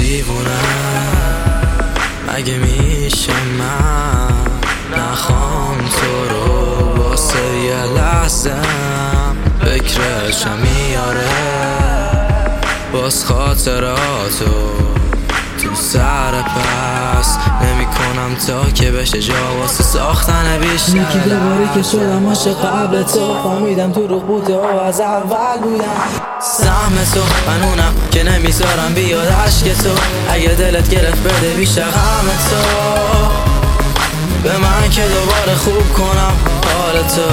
دیوونه مگه میشه من نخوام تو رو واسه یه لحظه فکرشم میاره باز خاطراتو تو سر پس نمی کنم تا که بشه جا واسه ساختن بیشتر. یکی دوباره که شدم عاشق قبل تو فهمیدم تو رو بوده و از اول بودم سهم تو منونم که نمیذارم بیاد عشق تو اگه دلت گرفت بده بیشتر غم تو به من که دوباره خوب کنم حال تو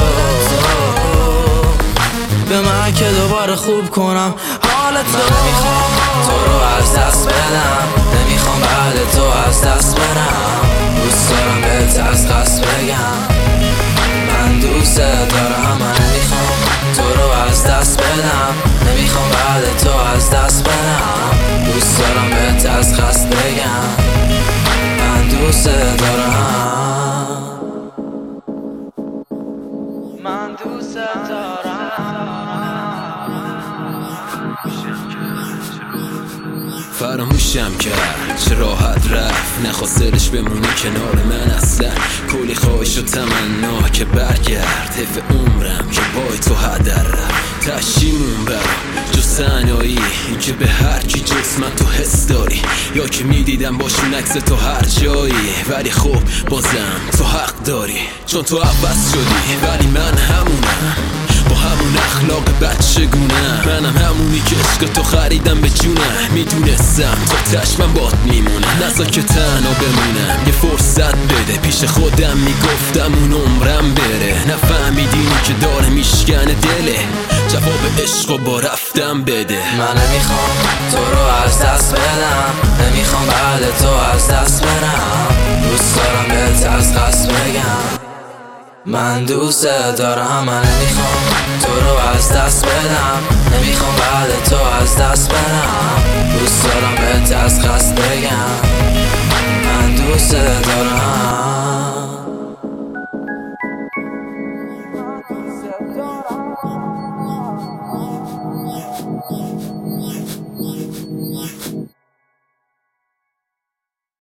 به من که دوباره خوب کنم حال تو. من نمیخوام تو رو از دست بدم نمیخوام بعد تو از دست برم دوست دارم بهت از قصد بگم من دوست دارم. من نمیخوام تو رو از دست بدم نمیخوام بعد تو از دست برم دوست دارم بهت از قصد بگم من دوست دارم من دوست دارم. فراموشم کرد چه راحت رفت نخواست دلش بمونه کنار من اصلا کلی خواهش و تمنا که برگرد حیف عمرم که بای تو هدر رفت تشیمون برام جز تنهایی این که به هر کی جز من تو حس داری یا که میدیدم باشون عکس تو هر جایی ولی خب بازم تو حق داری چون تو عوض شدی ولی من همونم با همون اخلاق بچگونم منم همونی که عشق تو خریدم به جونم میدونستم تا چشمم باد میمونم نذار که تنها بمونم یه فرصت بده پیش خودم میگفتم اون عمرم بره نفهمیدینی که داره میشکنه دله جواب عشقو با رفتم بده. من نمیخوام تو رو از دست بدم نمیخوام بعد تو از دست برم دوست دارم بهت از قصد بگم من دوست دارم. من نمیخوام تو رو از دست بدم نمیخوام بعد تو از دست برم دوست دارم بهت از قصد بگم من دوست دارم.